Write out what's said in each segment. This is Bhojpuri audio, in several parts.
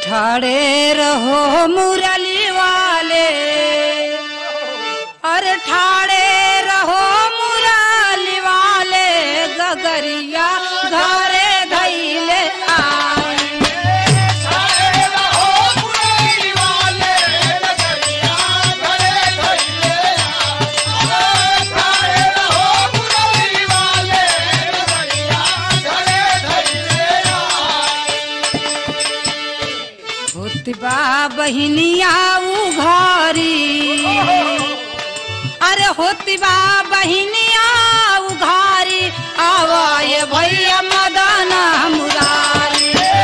ठाड़े रहो मुरली वाले, अरे ठाड़े रहो मुरली वाले, गगरिया घरे धैले आए। होतिबा बहिनिया उघारी, अरे होतिबा बहिनिया उघारी, आवाए भैया मदन मुरारी।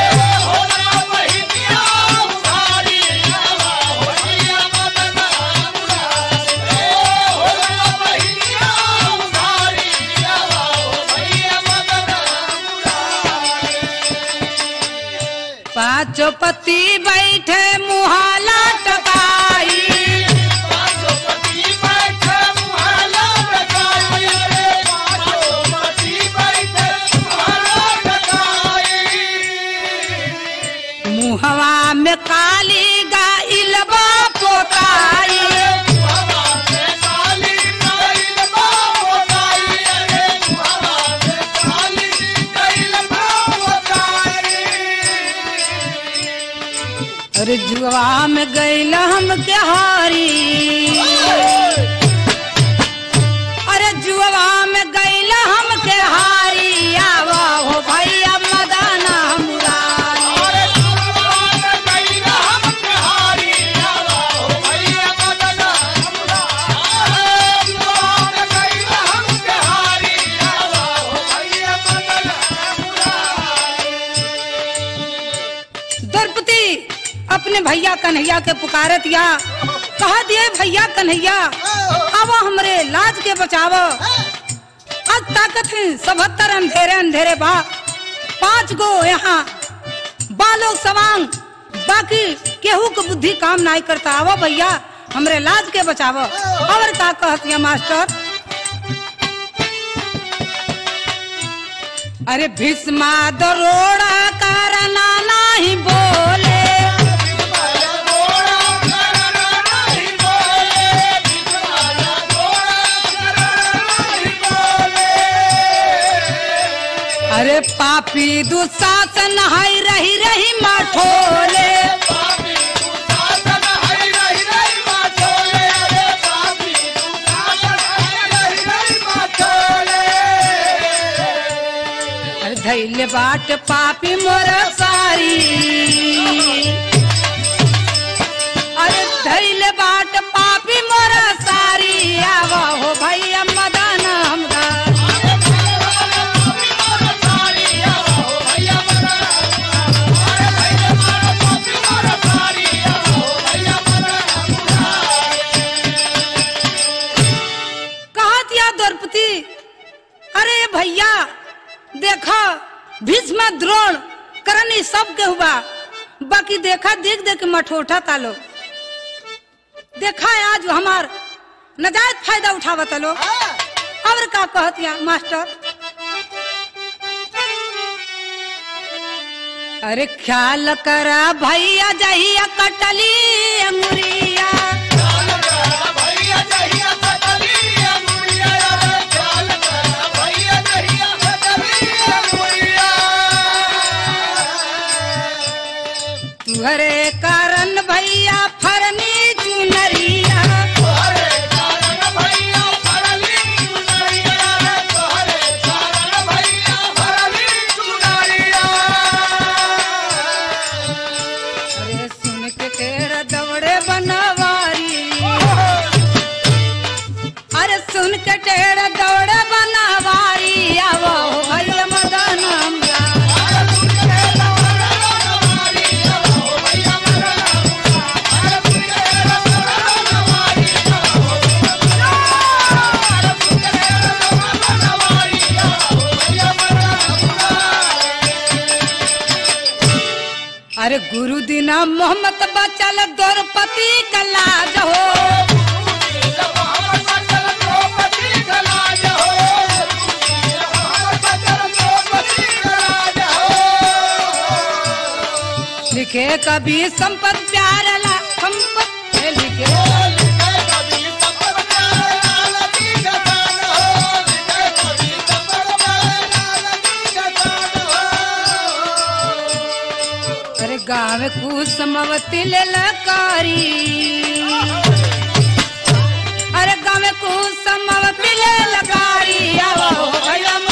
पांचों पति बैठे मुहाला टकाई, पांचों पति बैठे मुहाला टकाई, पांचों पति बैठे मुहाला टकाई। मुहवा में काली गाइल बा पोताई, मुहवा में काली गाइल बा पोताई, अरे मुहवा में काली गाइल बा पोताई। अरे जुआ में गैल हम के हारी, अरे जुआ में गैल हम के हारी, आवा हो भैया मदन मुरारी। अरे जुआ में गइल हम के हारी, आवा हो भैया मदन मुरारी। जुआ में गइल हम के हारी, आवा हो भैया मदन मुरारी। द्रौपदी अपने भैया कन्हैया के पुकारत या कहा दिए, भैया कन्हैया आवा हमरे लाज के बचाव। आज ताकत है 77 अंधेरे अंधेरे बा, 5 गो यहाँ बालों सवांग, बाकी केहू के बुद्धि काम नहीं करता। आवो भैया हमरे लाज के बचाव। और का कहतिया मास्टर, अरे भीष्मा दरोड़ा करना नहीं बोले, अरे पापी दुशासन है रही रही माठोले, पापी दुशासन है रही रही माठोले, अरे पापी दुशासन है रही रही माठोले। अरे धैले बाट पापी मोर सारी, अरे धैले बाट पापी मोर सारी, आवा हो भैया मदन हमरा। द्रौपदी अरे भैया देखा भीष्म द्रोण करनी सब के हुआ, बाकी देखा देख देख मठोठा तालो, देखा आज हमार नजायज फायदा उठावा तालो। और का कहतिया मास्टर, अरे ख्याल करा भैया जहिया कटली अंगुरिया, तुहरे कारण भैया फरनी चुनरिया, तुहरे कारण भैया फरनी चुनरिया, तुहरे कारण भैया फरनी चुनरिया। अरे सुन के केड़ दौड़े बनवारी, अरे सुन के टेड़ दौड़े बनवारी, आवो भैया मदन हमरा। अरे गुरु दीना मोहम्मद बचल द्रौपदी का लाज हो, लिखे कभी संपत प्यार ला संपत लिखे अरे गाँव कुसुमवती ललकारी अरे गाँव कुसुमवती ललकारी आओ भैया